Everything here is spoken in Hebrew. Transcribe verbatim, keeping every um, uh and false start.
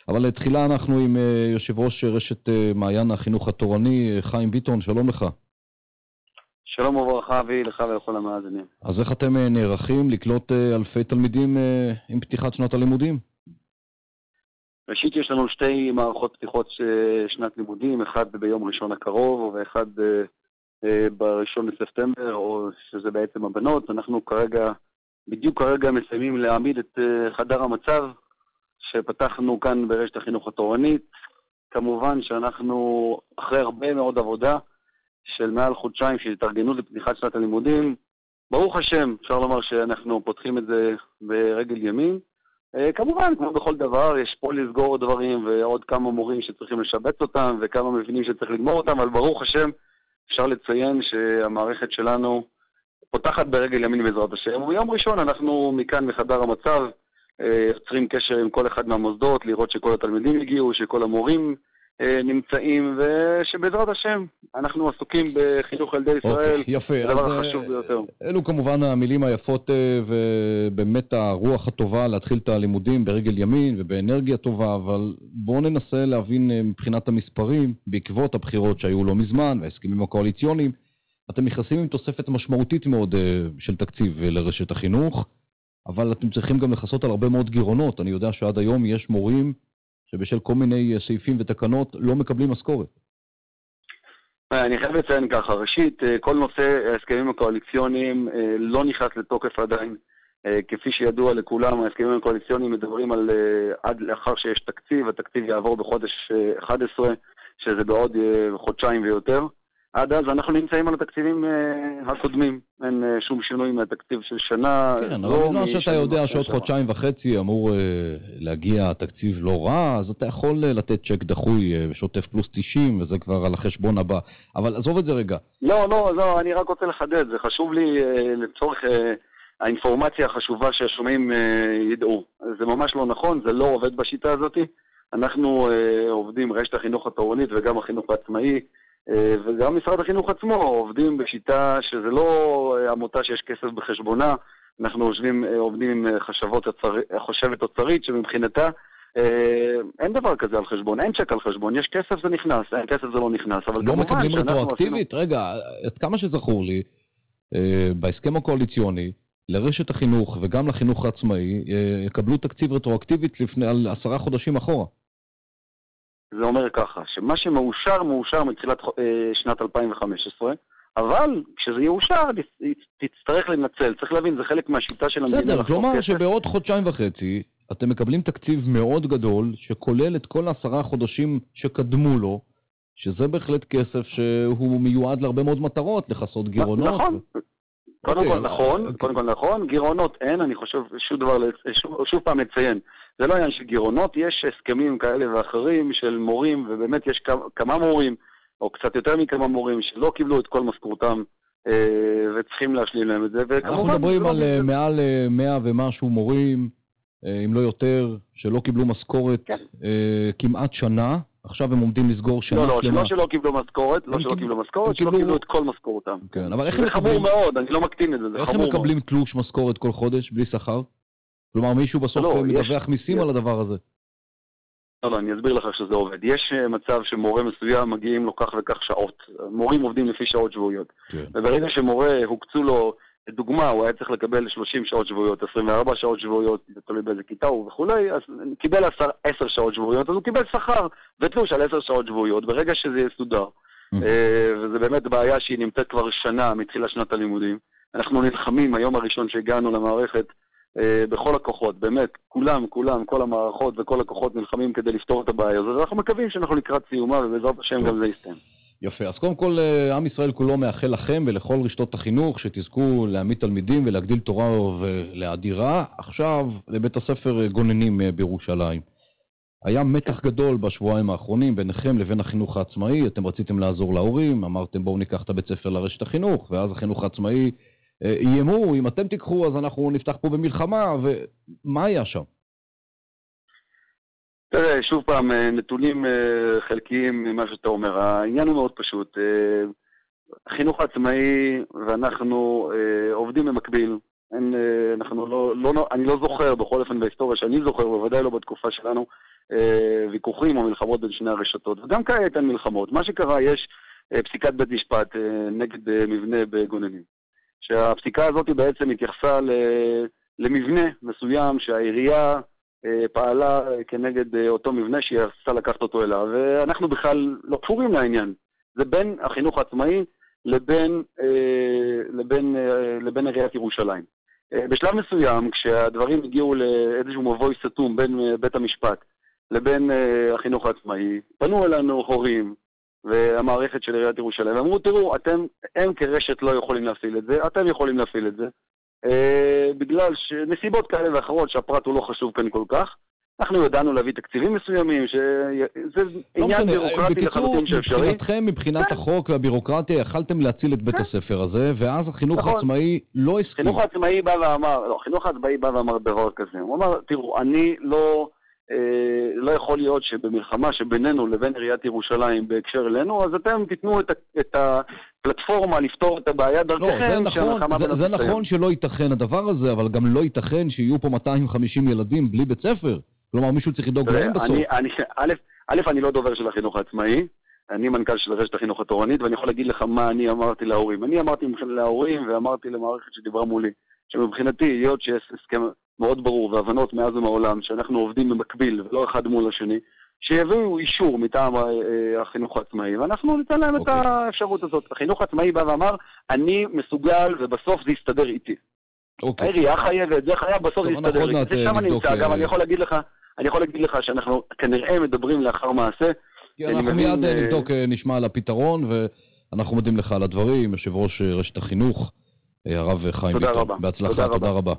אבל תחילה אנחנו עם יושב ראש רשת מעיין החינוך התורני, חיים ביטון, שלום לך. שלום וברכה אבי, לך ולכל המאזינים. אז איך אתם נערכים לקלוט אלפי תלמידים עם פתיחת שנת הלימודים? ראשית יש לנו שתי מערכות פתיחות שנת לימודים, אחד ביום ראשון הקרוב ואחד בראשון לספטמבר, או שזה בעצם הבנות. אנחנו כרגע, בדיוק כרגע מסיימים להעמיד את חדר המצב שפתחנו כאן ברשת החינוך התורנית. כמובן שאנחנו אחרי הרבה מאוד עבודה של מעל חודשיים של התארגנות לפתיחת שנת הלימודים, ברוך השם אפשר לומר שאנחנו פותחים את זה ברגל ימין. כמובן, כמו בכל דבר, יש פה לסגור דברים ועוד כמה מורים שצריכים לשבץ אותם וכמה מבינים שצריך לגמור אותם, אבל ברוך השם אפשר לציין שהמערכת שלנו פותחת ברגל ימין בעזרת השם. וביום ראשון אנחנו מכאן מחדר המצב יוצרים קשר עם כל אחד מהמוסדות, לראות שכל התלמידים הגיעו, שכל המורים נמצאים, ושבעזרת השם אנחנו עסוקים בחינוך ילדי ישראל. יפה, זה דבר החשוב ביותר. אלו כמובן המילים היפות ובאמת הרוח הטובה להתחיל את הלימודים ברגל ימין ובאנרגיה טובה, אבל בואו ננסה להבין מבחינת המספרים, בעקבות הבחירות שהיו לא מזמן וההסכמים הקואליציוניים, אתם נכנסים עם תוספת משמעותית מאוד של תקציב לרשת החינוך, אבל אתם צריכים גם לחסות על הרבה מאוד גירעונות. אני יודע שעד היום יש מורים שבשל כל מיני סעיפים ותקנות לא מקבלים משכורת. אני חייב לציין ככה, ראשית, כל נושא ההסכמים הקואליציוניים לא נכנס לתוקף עדיין. כפי שידוע לכולם, ההסכמים הקואליציוניים מדברים על עד לאחר שיש תקציב, התקציב יעבור בחודש אחד עשר, שזה בעוד חודשיים ויותר. עד אז אנחנו נמצאים על התקציבים הקודמים, אין שום שינוי מהתקציב של שנה. כן, אבל בגלל שאתה יודע שעוד חודשיים וחצי אמור להגיע תקציב לא רע, אז אתה יכול לתת צ'ק דחוי ושוטף פלוס תשעים, וזה כבר על החשבון הבא. אבל עזוב את זה רגע. לא, לא, לא, אני רק רוצה לחדד, זה חשוב לי לצורך האינפורמציה החשובה שהשומעים ידעו. זה ממש לא נכון, זה לא עובד בשיטה הזאת. אנחנו עובדים, רשת החינוך התורנית וגם החינוך העצמאי, וגם משרד החינוך עצמו עובדים בשיטה שזה לא עמותה שיש כסף בחשבונה. אנחנו עובדים, עובדים עם חשבות חושבת אוצרית שמבחינתה אין דבר כזה על חשבון, אין צ'ק על חשבון, יש כסף זה נכנס, אין כסף זה לא נכנס. אבל לא מקבלים רטרואקטיבית? רגע, עד כמה שזכור לי, בהסכם הקואליציוני לרשת החינוך וגם לחינוך העצמאי יקבלו תקציב רטרואקטיבית לפני על עשרה חודשים אחורה. זה אומר ככה, שמה שמאושר, מאושר מתחילת שנת אלפיים וחמש עשרה, אבל כשזה יאושר, תצטרך לנצל. צריך להבין, זה חלק מהשיטה של המדינה. בסדר, כלומר שבעוד חודשיים וחצי, אתם מקבלים תקציב מאוד גדול, שכולל את כל העשרה חודשים שקדמו לו, שזה בהחלט כסף שהוא מיועד להרבה מאוד מטרות, לחסות גירעונות. נכון. קודם כל נכון, קודם כל נכון, גירעונות אין, אני חושב שוב דבר, שוב פעם לציין, זה לא עניין של גירעונות, יש הסכמים כאלה ואחרים של מורים, ובאמת יש כמה מורים, או קצת יותר מכמה מורים, שלא קיבלו את כל משכורתם, וצריכים להשלים להם את זה. אנחנו מדברים על מעל מאה ומשהו מורים, אם לא יותר, שלא קיבלו משכורת כמעט שנה, עכשיו הם עומדים לסגור שנה שלמה. לא, לא, שלא קיבלו משכורת, לא שלא קיבלו משכורת, שלא קיבלו את כל משכורתם. כן, אבל איך זה חמור מאוד, אני לא מקטין את זה, זה חמור מאוד. איך הם מקבלים תלוש משכורת כל חודש בלי שכר? כלומר, מישהו בסוף מדווח מיסים על הדבר הזה. לא, לא, אני אסביר לך שזה עובד. יש מצב שמורה מסוים מגיעים לו כך וכך שעות. מורים עובדים לפי שעות שבועיות. וברגע שמורה הוקצו לו, דוגמה, הוא היה צריך לקבל שלושים שעות שבועיות, עשרים וארבע שעות שבועיות, תלוי באיזה כיתה הוא וכולי, אז קיבל עשר שעות שבועיות, אז הוא קיבל שכר ותלוש על עשר שעות שבועיות, ברגע שזה יסודר. וזה באמת בעיה שהיא נמצאת כבר שנה מתחילה שנת הלימודים. אנחנו נלחמים היום הראשון שהגענו למערכת, בכל הכוחות, באמת, כולם, כולם, כל המערכות וכל הכוחות נלחמים כדי לפתור את הבעיה הזאת, ואנחנו מקווים שאנחנו לקראת סיומה, ובעזרת השם גם זה יסתיים. יפה, אז קודם כל, עם ישראל כולו מאחל לכם ולכל רשתות החינוך שתזכו להעמיד תלמידים ולהגדיל תורה ולאדירה. עכשיו, לבית הספר גוננים בירושלים. היה מתח גדול בשבועיים האחרונים ביניכם לבין החינוך העצמאי, אתם רציתם לעזור להורים, אמרתם בואו ניקח את הבית ספר לרשת החינוך, ואז החינוך העצמאי איימו, אם אתם תיקחו אז אנחנו נפתח פה במלחמה, ומה היה שם? תראה, שוב פעם, נתונים חלקיים ממה שאתה אומר. העניין הוא מאוד פשוט. החינוך העצמאי ואנחנו עובדים במקביל. אין, אנחנו לא, לא, אני לא זוכר בכל אופן בהיסטוריה שאני זוכר, בוודאי לא בתקופה שלנו, ויכוחים או מלחמות בין שני הרשתות, וגם כעת אין מלחמות. מה שקרה, יש פסיקת בית משפט נגד מבנה בגוננים, שהפסיקה הזאת בעצם התייחסה למבנה מסוים שהעירייה פעלה כנגד אותו מבנה שהיא עשתה לקחת אותו אליו, ואנחנו בכלל לא קשורים לעניין. זה בין החינוך העצמאי לבין, לבין, לבין עיריית ירושלים. בשלב מסוים, כשהדברים הגיעו לאיזשהו מבוי סתום בין בית המשפט לבין החינוך העצמאי, פנו אלינו הורים והמערכת של עיריית ירושלים, ואמרו, תראו, אתם, הם כרשת לא יכולים להפעיל את זה, אתם יכולים להפעיל את זה, בגלל שנסיבות כאלה ואחרות שהפרט הוא לא חשוב כאן כל כך, אנחנו ידענו להביא תקציבים מסוימים, שזה עניין בירוקרטי לחלוטין שאפשרי. מבחינתכם, מבחינת החוק והבירוקרטיה, יכלתם להציל את בית הספר הזה, ואז החינוך העצמאי לא הסכים. החינוך העצמאי בא ואמר, לא, החינוך העצמאי בא ואמר דבר כזה. הוא אמר, תראו, אני לא, לא יכול להיות שבמלחמה שבינינו לבין עיריית ירושלים בהקשר אלינו, אז אתם תיתנו את, את הפלטפורמה לפתור את הבעיה דרככם. לא, זה נכון, זה, זה נכון שלא ייתכן הדבר הזה, אבל גם לא ייתכן שיהיו פה מאתיים וחמישים ילדים בלי בית ספר. כלומר, מישהו צריך לדאוג להם בסוף. אני, אני, א', א', אני לא דובר של החינוך העצמאי, אני מנכ"ל של רשת החינוך התורנית, ואני יכול להגיד לך מה אני אמרתי להורים. אני אמרתי להורים ואמרתי למערכת שדיברה מולי, שמבחינתי, היות שיש הסכם מאוד ברור והבנות מאז ומעולם, שאנחנו עובדים במקביל ולא אחד מול השני, שיביאו אישור מטעם החינוך העצמאי, ואנחנו ניתן להם okay. את האפשרות הזאת. החינוך העצמאי בא ואמר, אני מסוגל ובסוף זה יסתדר איתי. אוקיי. העירייה חייבת, זה חייב, בסוף זה יסתדר לי. זה שם אני נמצא, גם אני יכול להגיד לך, אני יכול להגיד לך שאנחנו כנראה מדברים לאחר מעשה. כי אנחנו מיד נבדוק, נשמע על הפתרון, ואנחנו מודים לך על הדברים, יושב ראש רשת החינוך, הרב חיים ביטון. בהצלחה, תודה רבה.